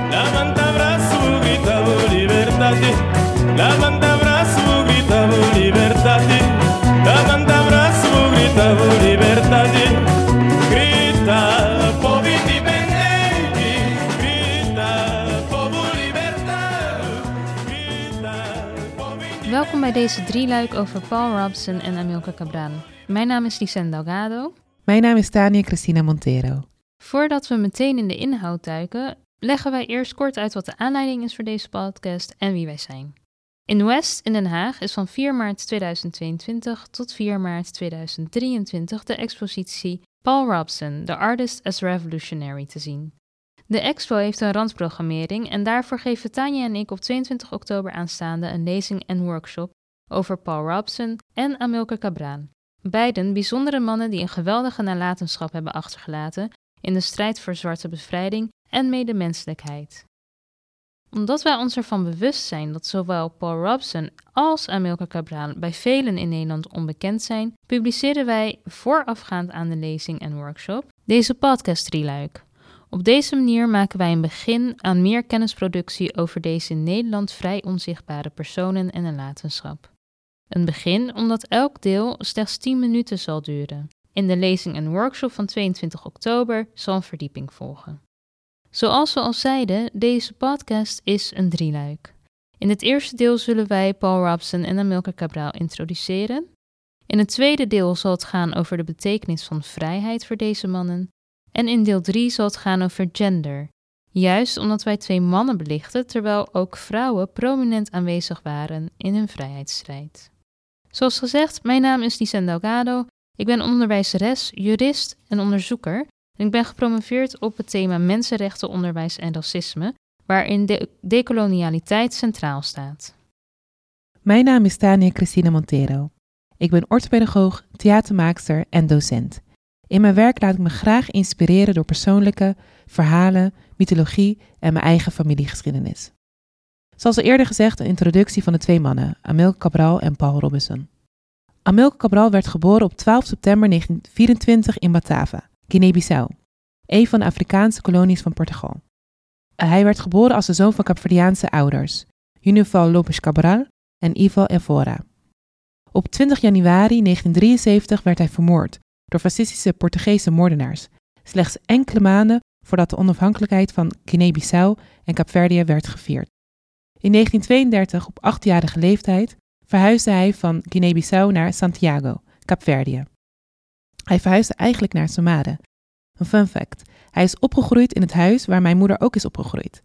Levanta braço, grita liberdade. Levanta braço, grita liberdade. Levanta braço, grita liberdade. Grita, povo independente. Grita, povo libertado. Grita, povo independente. Welkom bij deze drieluik over Paul Robeson en Amilcar Cabral. Mijn naam is Lisanne Delgado. Mijn naam is Tania Cristina Montero. Voordat we meteen in de inhoud duiken, leggen wij eerst kort uit wat de aanleiding is voor deze podcast en wie wij zijn. In West in Den Haag is van 4 maart 2022 tot 4 maart 2023 de expositie Paul Robeson, The Artist as Revolutionary te zien. De expo heeft een randprogrammering en daarvoor geven Tania en ik op 22 oktober aanstaande een lezing en workshop over Paul Robeson en Amilcar Cabral. Beiden bijzondere mannen die een geweldige nalatenschap hebben achtergelaten in de strijd voor zwarte bevrijding en medemenselijkheid. Omdat wij ons ervan bewust zijn dat zowel Paul Robeson als Amilcar Cabral bij velen in Nederland onbekend zijn, publiceren wij voorafgaand aan de lezing en workshop deze podcast-drieluik. Op deze manier maken wij een begin aan meer kennisproductie over deze in Nederland vrij onzichtbare personen en nalatenschap. Een begin omdat elk deel slechts 10 minuten zal duren. In de lezing en workshop van 22 oktober zal een verdieping volgen. Zoals we al zeiden, deze podcast is een drieluik. In het eerste deel zullen wij Paul Robeson en Amilcar Cabral introduceren. In het tweede deel zal het gaan over de betekenis van vrijheid voor deze mannen. En in deel 3 zal het gaan over gender. Juist omdat wij 2 mannen belichten, terwijl ook vrouwen prominent aanwezig waren in hun vrijheidsstrijd. Zoals gezegd, mijn naam is Lisanne Delgado. Ik ben onderwijzeres, jurist en onderzoeker. En ik ben gepromoveerd op het thema mensenrechten, onderwijs en racisme, waarin de dekolonialiteit centraal staat. Mijn naam is Tania Cristina Montero. Ik ben orthopedagoog, theatermaakster en docent. In mijn werk laat ik me graag inspireren door persoonlijke verhalen, mythologie en mijn eigen familiegeschiedenis. Zoals al eerder gezegd, een introductie van de 2 mannen, Amilcar Cabral en Paul Robeson. Amilcar Cabral werd geboren op 12 september 1924 in Batava, Guinea-Bissau, een van de Afrikaanse kolonies van Portugal. Hij werd geboren als de zoon van Kaapverdiaanse ouders, Junival Lopes Cabral en Ival Evora. Op 20 januari 1973 werd hij vermoord door fascistische Portugese moordenaars, slechts enkele maanden voordat de onafhankelijkheid van Guinea-Bissau en Kaapverdië werd gevierd. In 1932, op 8-jarige leeftijd, verhuisde hij van Guinea-Bissau naar Santiago, Kaapverdië. Hij verhuisde eigenlijk naar Somade. Een fun fact, hij is opgegroeid in het huis waar mijn moeder ook is opgegroeid.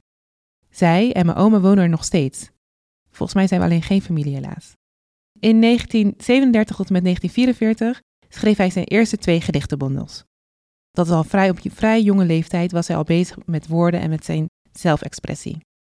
Zij en mijn oma wonen er nog steeds. Volgens mij zijn we alleen geen familie helaas. In 1937 tot en met 1944 schreef hij zijn eerste 2 gedichtenbundels. Dat is al op vrij jonge leeftijd was hij al bezig met woorden en met zijn zelfexpressie.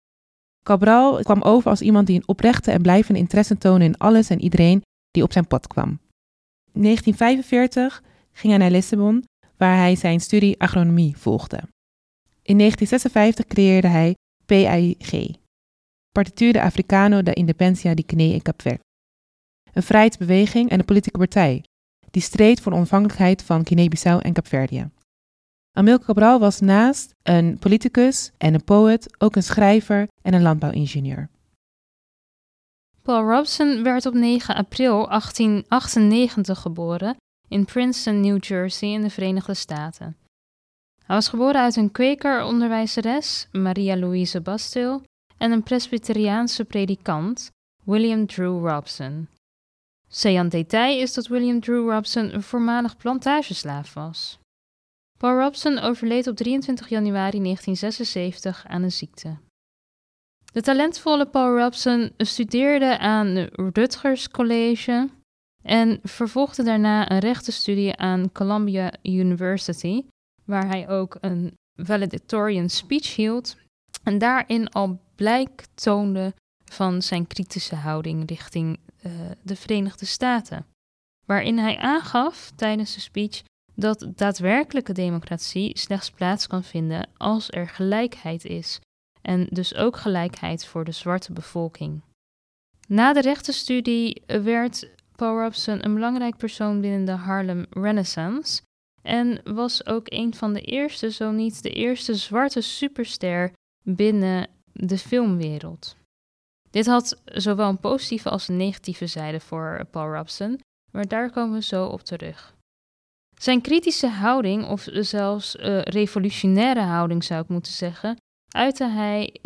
Cabral kwam over als iemand die een oprechte en blijvende interesse toonde in alles en iedereen die op zijn pad kwam. In 1945 ging hij naar Lissabon, waar hij zijn studie agronomie volgde. In 1956 creëerde hij PAIG, Partido Africano da Independencia de Guinea en Kaapverd, een vrijheidsbeweging en een politieke partij die streed voor de onafhankelijkheid van Guinea-Bissau en Kaapverdië. Amilcar Cabral was naast een politicus en een poëet ook een schrijver en een landbouwingenieur. Paul Robeson werd op 9 april 1898 geboren in Princeton, New Jersey in de Verenigde Staten. Hij was geboren uit een kwekeronderwijzeres, Maria Louise Bastille, en een presbyteriaanse predikant, William Drew Robeson. Zijn detail is dat William Drew Robeson een voormalig plantageslaaf was. Paul Robeson overleed op 23 januari 1976 aan een ziekte. De talentvolle Paul Robeson studeerde aan de Rutgers College en vervolgde daarna een rechtenstudie aan Columbia University, waar hij ook een valedictorian speech hield en daarin al blijk toonde van zijn kritische houding richting de Verenigde Staten, waarin hij aangaf tijdens de speech dat daadwerkelijke democratie slechts plaats kan vinden als er gelijkheid is en dus ook gelijkheid voor de zwarte bevolking. Na de rechtenstudie werd Paul Robeson een belangrijk persoon binnen de Harlem Renaissance en was ook een van de eerste, zo niet de eerste zwarte superster binnen de filmwereld. Dit had zowel een positieve als een negatieve zijde voor Paul Robeson, maar daar komen we zo op terug. Zijn kritische houding, of zelfs revolutionaire houding zou ik moeten zeggen, uitte hij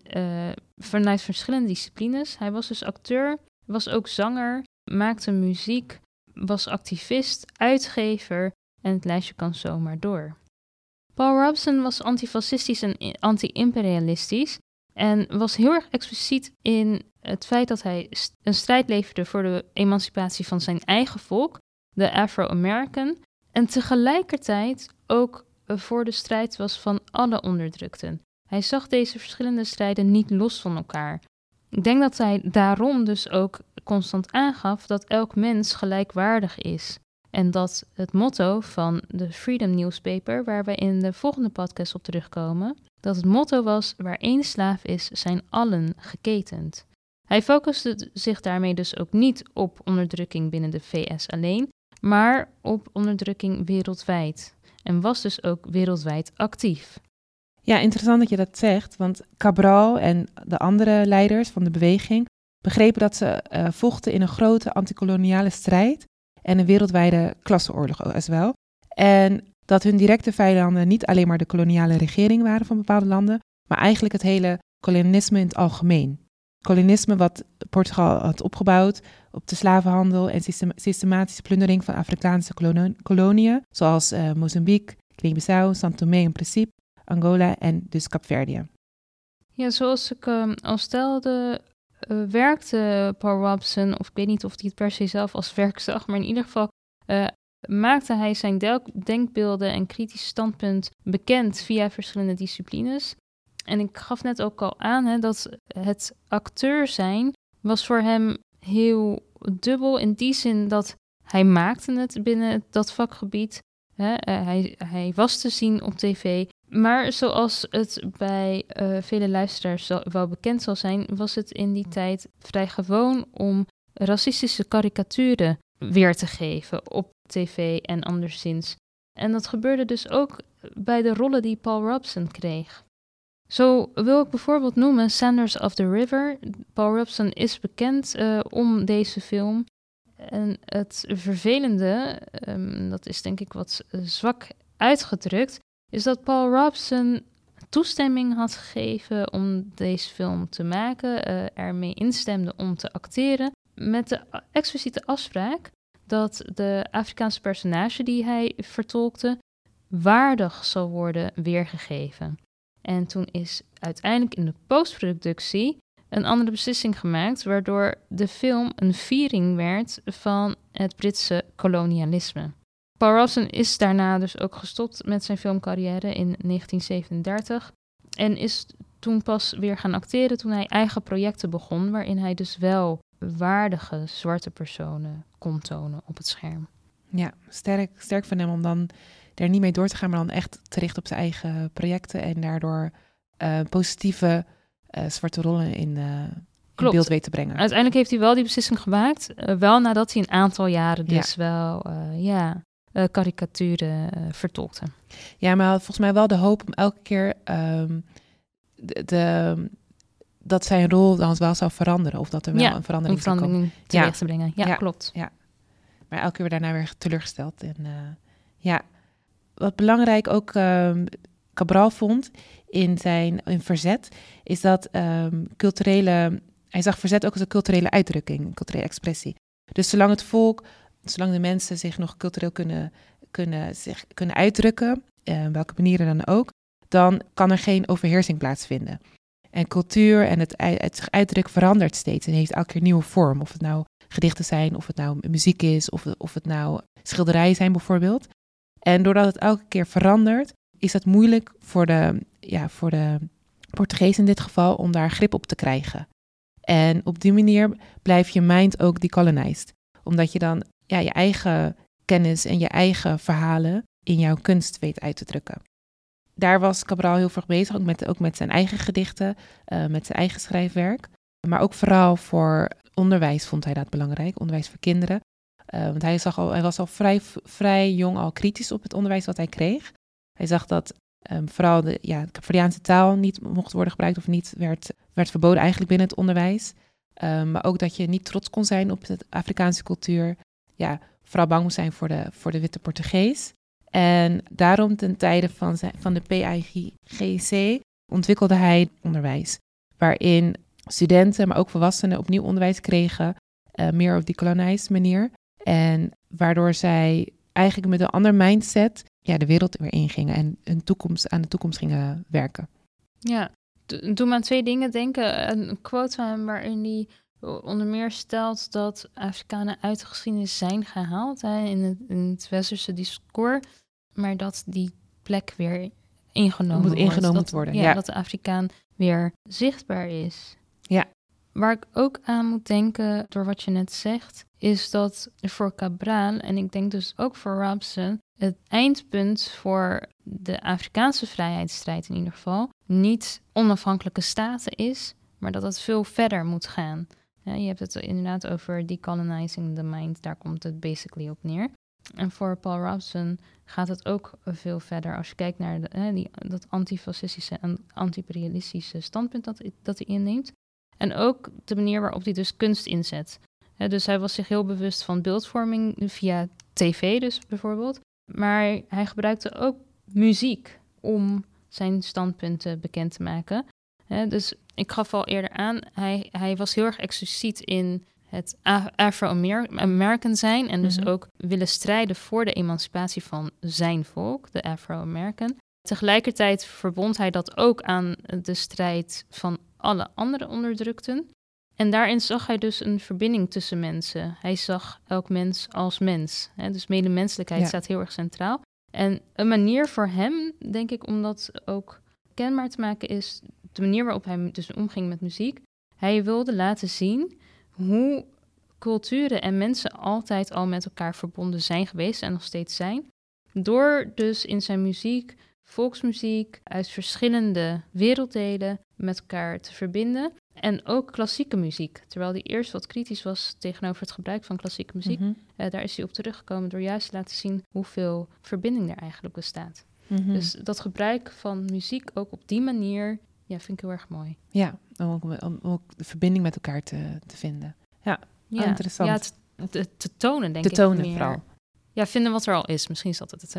vanuit verschillende disciplines. Hij was dus acteur, was ook zanger, maakte muziek, was activist, uitgever en het lijstje kan zomaar door. Paul Robeson was antifascistisch en anti-imperialistisch en was heel erg expliciet in het feit dat hij een strijd leverde voor de emancipatie van zijn eigen volk, de Afro-American, en tegelijkertijd ook voor de strijd was van alle onderdrukten. Hij zag deze verschillende strijden niet los van elkaar. Ik denk dat hij daarom dus ook constant aangaf dat elk mens gelijkwaardig is. En dat het motto van de Freedom Newspaper, waar wij in de volgende podcast op terugkomen, dat het motto was: waar één slaaf is, zijn allen geketend. Hij focuste zich daarmee dus ook niet op onderdrukking binnen de VS alleen, maar op onderdrukking wereldwijd. En was dus ook wereldwijd actief. Ja, interessant dat je dat zegt, want Cabral en de andere leiders van de beweging begrepen dat ze vochten in een grote antikoloniale strijd en een wereldwijde klasseoorlog als wel. En dat hun directe vijanden niet alleen maar de koloniale regering waren van bepaalde landen, maar eigenlijk het hele kolonialisme in het algemeen. Kolonialisme wat Portugal had opgebouwd op de slavenhandel en systematische plundering van Afrikaanse koloniën, zoals Mozambique, Guinea-Bissau, São Tomé en Príncipe, Angola en dus Kaapverdië. Ja, zoals ik al stelde, werkte Paul Robeson, of ik weet niet of hij het per se zelf als werk zag, maar in ieder geval maakte hij zijn denkbeelden en kritisch standpunt bekend via verschillende disciplines. En ik gaf net ook al aan dat het acteur zijn was voor hem heel dubbel in die zin dat hij maakte het binnen dat vakgebied. Hij was te zien op tv, maar zoals het bij vele luisteraars wel bekend zal zijn, was het in die tijd vrij gewoon om racistische karikaturen weer te geven op tv en anderszins. En dat gebeurde dus ook bij de rollen die Paul Robeson kreeg. Zo wil ik bijvoorbeeld noemen Sanders of the River. Paul Robeson is bekend om deze film. En het vervelende, dat is denk ik wat zwak uitgedrukt, is dat Paul Robeson toestemming had gegeven om deze film te maken, ermee instemde om te acteren, met de expliciete afspraak dat de Afrikaanse personage die hij vertolkte waardig zal worden weergegeven. En toen is uiteindelijk in de postproductie een andere beslissing gemaakt, waardoor de film een viering werd van het Britse kolonialisme. Paul Robeson is daarna dus ook gestopt met zijn filmcarrière in 1937 en is toen pas weer gaan acteren toen hij eigen projecten begon, waarin hij dus wel waardige zwarte personen kon tonen op het scherm. Ja, sterk van hem om dan er niet mee door te gaan, maar dan echt te richten op zijn eigen projecten en daardoor positieve zwarte rollen in beeld weet te brengen. Uiteindelijk heeft hij wel die beslissing gemaakt, wel nadat hij een aantal jaren dus wel karikaturen vertolkte. Ja, maar volgens mij wel de hoop om elke keer dat zijn rol dan wel zou veranderen, of dat er wel een verandering zou komen. Teweeg te brengen. Ja, klopt. Ja. Maar elke keer weer daarna weer teleurgesteld. En wat belangrijk ook Cabral vond in verzet, is dat hij zag verzet ook als een culturele uitdrukking, een culturele expressie. Dus zolang de mensen zich nog cultureel kunnen uitdrukken, welke manieren dan ook, dan kan er geen overheersing plaatsvinden. En cultuur en het zich uitdrukken verandert steeds en heeft elke keer een nieuwe vorm. Of het nou gedichten zijn, of het nou muziek is, of het nou schilderijen zijn bijvoorbeeld. En doordat het elke keer verandert, is het moeilijk voor de Portugees in dit geval om daar grip op te krijgen. En op die manier blijft je mind ook decolonized. Omdat je dan je eigen kennis en je eigen verhalen in jouw kunst weet uit te drukken. Daar was Cabral heel veel bezig, ook met zijn eigen gedichten, met zijn eigen schrijfwerk. Maar ook vooral voor onderwijs vond hij dat belangrijk, onderwijs voor kinderen. Want hij was al vrij jong al kritisch op het onderwijs wat hij kreeg. Hij zag dat vooral de Capverdiaanse taal niet mocht worden gebruikt of niet werd verboden eigenlijk binnen het onderwijs. Maar ook dat je niet trots kon zijn op de Afrikaanse cultuur. Ja, vooral bang moest zijn voor de witte Portugees. En daarom ten tijde van de PAIGC ontwikkelde hij onderwijs. Waarin studenten, maar ook volwassenen opnieuw onderwijs kregen. Meer op decolonized manier. En waardoor zij eigenlijk met een ander mindset de wereld weer ingingen en aan de toekomst gingen werken. Ja, doe me aan 2 dingen denken. Een quote van hem waarin hij onder meer stelt dat Afrikanen uit de geschiedenis zijn gehaald in het westerse discours, maar dat die plek weer ingenomen moet worden. Ja, dat de Afrikaan weer zichtbaar is. Ja. Waar ik ook aan moet denken, door wat je net zegt, is dat voor Cabral, en ik denk dus ook voor Robson, het eindpunt voor de Afrikaanse vrijheidsstrijd in ieder geval niet onafhankelijke staten is, maar dat het veel verder moet gaan. Ja, je hebt het inderdaad over decolonizing the mind, daar komt het basically op neer. En voor Paul Robson gaat het ook veel verder als je kijkt naar dat antifascistische en anti-imperialistische standpunt dat hij inneemt. En ook de manier waarop hij dus kunst inzet. Dus hij was zich heel bewust van beeldvorming via tv dus bijvoorbeeld. Maar hij gebruikte ook muziek om zijn standpunten bekend te maken. Dus ik gaf al eerder aan, hij was heel erg expliciet in het Afro-American zijn. En dus ook willen strijden voor de emancipatie van zijn volk, de Afro-American. Tegelijkertijd verbond hij dat ook aan de strijd van alle andere onderdrukten. En daarin zag hij dus een verbinding tussen mensen. Hij zag elk mens als mens. Dus medemenselijkheid staat heel erg centraal. En een manier voor hem, denk ik, om dat ook kenbaar te maken, is de manier waarop hij dus omging met muziek. Hij wilde laten zien hoe culturen en mensen altijd al met elkaar verbonden zijn geweest en nog steeds zijn. Door dus in zijn muziek, volksmuziek, uit verschillende werelddelen met elkaar te verbinden. En ook klassieke muziek. Terwijl hij eerst wat kritisch was tegenover het gebruik van klassieke muziek. Daar is hij op teruggekomen door juist te laten zien hoeveel verbinding er eigenlijk bestaat. Dus dat gebruik van muziek ook op die manier, vind ik heel erg mooi. Ja, om ook de verbinding met elkaar te vinden. Ja, interessant. Ja, te tonen, denk ik. Te tonen vooral. Ja, vinden wat er al is. Misschien is dat het.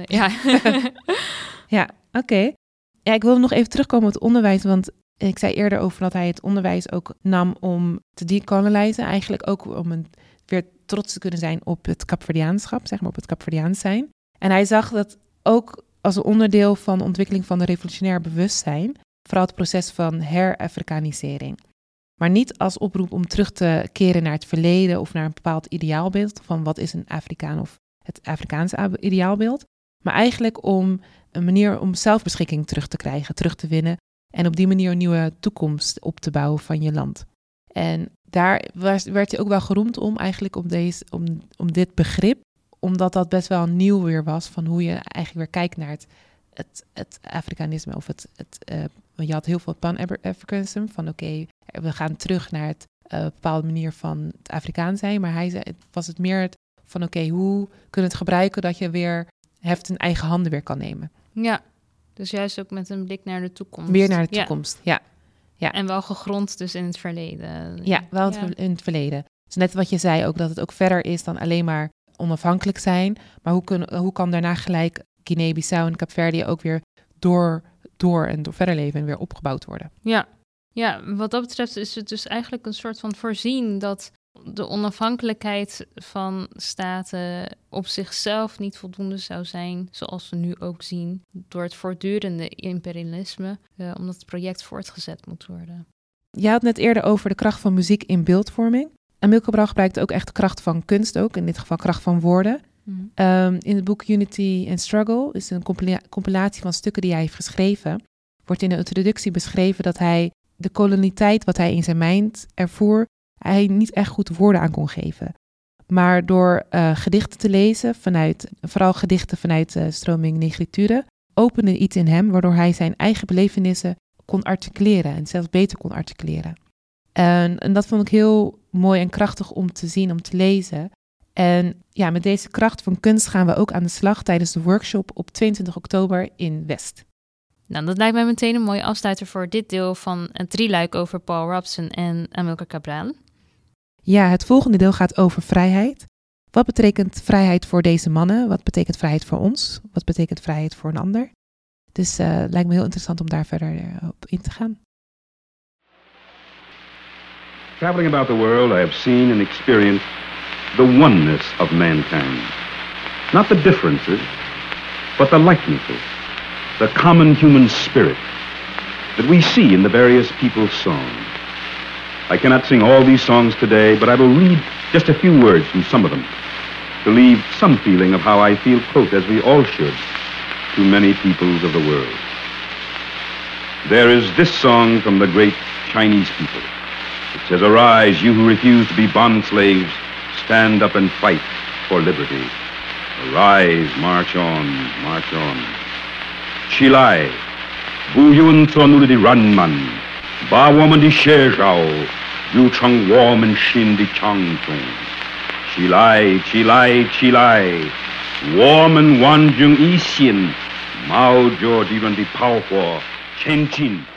Ja, oké. Ja, ik wil nog even terugkomen op het onderwijs, want ik zei eerder over dat hij het onderwijs ook nam om te decolonizen. Eigenlijk ook om weer trots te kunnen zijn op het Capverdiaanschap, zeg maar, op het Capverdiaans zijn. En hij zag dat ook als een onderdeel van de ontwikkeling van de revolutionair bewustzijn, vooral het proces van herafrikanisering. Maar niet als oproep om terug te keren naar het verleden of naar een bepaald ideaalbeeld van wat is een Afrikaan of het Afrikaanse ideaalbeeld. Maar eigenlijk om een manier om zelfbeschikking terug te krijgen, terug te winnen. En op die manier een nieuwe toekomst op te bouwen van je land. En daar werd hij ook wel geroemd om eigenlijk om dit begrip. Omdat dat best wel nieuw weer was van hoe je eigenlijk weer kijkt naar het Afrikanisme. Of je had heel veel Pan-Africanism van oké, we gaan terug naar het bepaalde manier van het Afrikaan zijn. Maar hij zei, was het meer van oké, hoe kun je het gebruiken dat je weer heft in eigen handen weer kan nemen. Ja, dus juist ook met een blik naar de toekomst. Meer naar de toekomst, ja. En wel gegrond dus in het verleden. Ja, wel in het verleden. Dus net wat je zei ook, dat het ook verder is dan alleen maar onafhankelijk zijn. Maar hoe kan daarna gelijk Guinea-Bissau en Kaapverdië ook weer door verder leven en weer opgebouwd worden? Ja, wat dat betreft is het dus eigenlijk een soort van voorzien dat de onafhankelijkheid van staten op zichzelf niet voldoende zou zijn, zoals we nu ook zien, door het voortdurende imperialisme, omdat het project voortgezet moet worden. Je had net eerder over de kracht van muziek in beeldvorming. Amilcar Cabral gebruikte ook echt de kracht van kunst ook, in dit geval kracht van woorden. In het boek Unity and Struggle is een compilatie van stukken die hij heeft geschreven. Wordt in de introductie beschreven dat hij de kolonialiteit wat hij in zijn mind ervoer, hij niet echt goed woorden aan kon geven. Maar door gedichten te lezen, vooral gedichten vanuit de stroming Negritude, opende iets in hem, waardoor hij zijn eigen belevenissen kon articuleren en zelfs beter kon articuleren. En dat vond ik heel mooi en krachtig om te zien, om te lezen. En ja, met deze kracht van kunst gaan we ook aan de slag tijdens de workshop op 22 oktober in West. Nou, dat lijkt mij meteen een mooie afsluiter voor dit deel van het drieluik over Paul Robeson en Amilcar Cabral. Ja, het volgende deel gaat over vrijheid. Wat betekent vrijheid voor deze mannen? Wat betekent vrijheid voor ons? Wat betekent vrijheid voor een ander? Dus het lijkt me heel interessant om daar verder op in te gaan. Traveling about the world, I have seen and experienced the oneness of mankind. Not the differences, but the likenesses, the common human spirit that we see in the various people's songs. I cannot sing all these songs today, but I will read just a few words from some of them to leave some feeling of how I feel close, as we all should, to many peoples of the world. There is this song from the great Chinese people. It says, "Arise, you who refuse to be bond slaves, stand up and fight for liberty. Arise, march on, march on. Chilai, Bu Yun Tronulu di Ranman, Ba Woman di Shezhao, Yu Cheng Woman Shin di Changchong. Chilai, Chilai, Chilai, Woman Wan Jung Yi Xin, Mao Zedong di Pao Huo, Chen Jin.